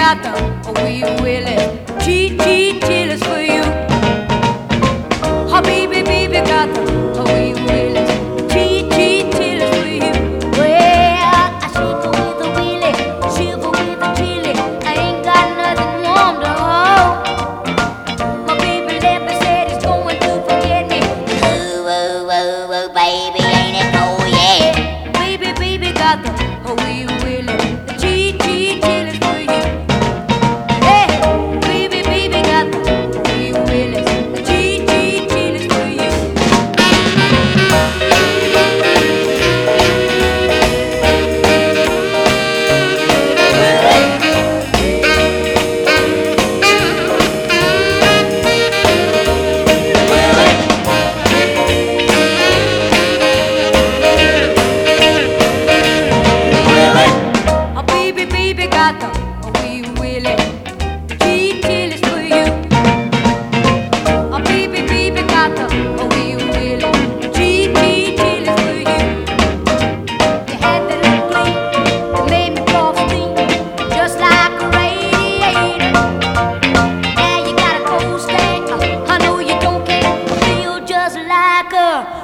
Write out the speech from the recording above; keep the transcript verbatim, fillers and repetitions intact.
got the wee willie, cheat, cheat, chillers for you. Oh, baby, baby, got the wee willie, cheat, cheat, chillers for you. Well, I shiver with a willie, shiver with a chili. I ain't got nothing warm to hold. My baby left me, said he's going to forget me. Oh, oh, oh, oh, baby, ain't it cold yet? Baby, baby, got the wee willie, the cheat, cheat, chillers for you. Hey, baby, baby, got the wee willies, the cheat, cheat, chillers for you. Oh, baby, baby, got the wee willie, the cheat, chillers for you. Oh, baby, baby, got the wee willie, the cheat, cheat, chillers for you. You had that little gleam that made me cough steam, just like a radiator. Now you got a cold stack. I know you don't care, feel just like a